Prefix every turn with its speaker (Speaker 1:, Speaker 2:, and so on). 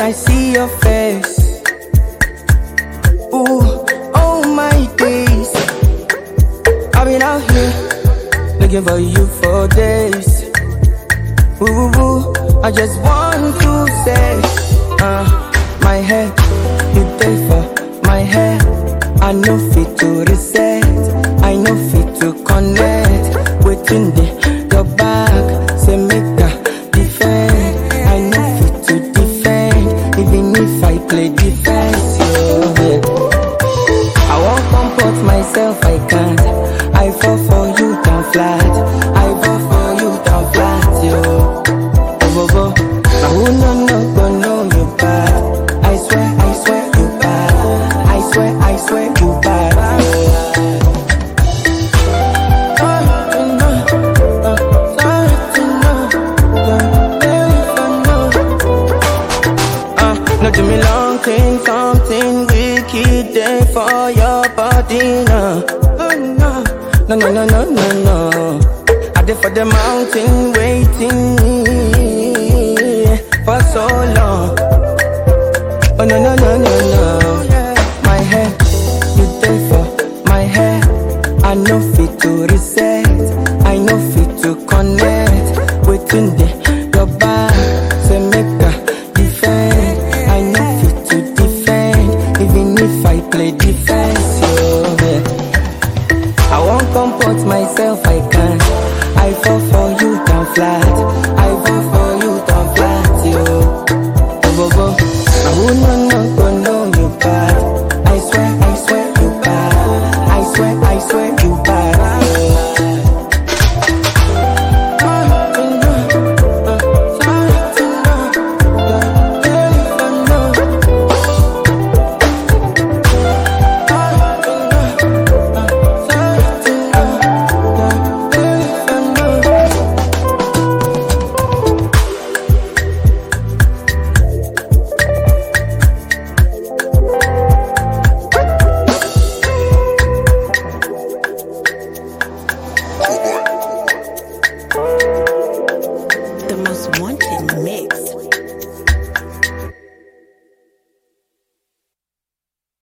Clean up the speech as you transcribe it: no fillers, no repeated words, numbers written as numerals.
Speaker 1: I see your face. Ooh, oh my days. I've been out here looking for you for days. Ooh, I just want to say, my head, you pay for my head. I know fit to reset, I know fit to connect. Waiting there, your back, say make a defend. I know fit to defend, even if I play defense. Yeah. I won't comport myself, I can't. I fall for you down flat, I fall for you down flat, yo. Go. Now who no know you bad. I swear you bad. I swear you bad. Now do me long thing, something wicked there for your body now. No. I did for the mountain waiting for so long. Oh no. My head, you there for my head. I know fit to reset, I know fit to connect. Waiting there,